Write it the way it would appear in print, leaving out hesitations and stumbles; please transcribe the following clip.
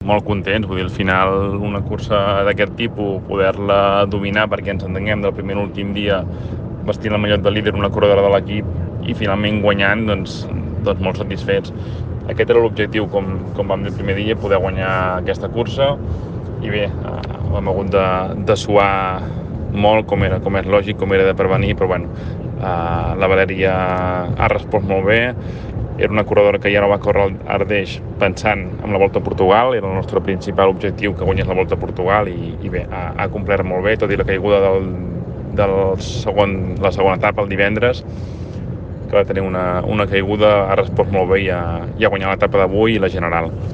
Molt contents, vull dir, al final una cursa d'aquest tipus, poder-la dominar perquè ens entenguem del primer a l'últim dia vestint el mallot de líder, una corredora de l'equip i finalment guanyant, doncs molt satisfets. Aquest era l'objectiu, com vam dir el primer dia, poder guanyar aquesta cursa i bé, hem hagut de suar molt, com és lògic, com era de prevenir, però bueno, la Valèria ha respost molt bé. Era una corredora que ja no va córrer al Ardeix pensant en la Volta a Portugal, era el nostre principal objectiu que guanyés la Volta a Portugal i bé, ha complert molt bé, tot i la caiguda de la segona etapa el divendres, que va tenir una caiguda, ha respost molt bé i ha guanyat l'etapa d'avui i la general.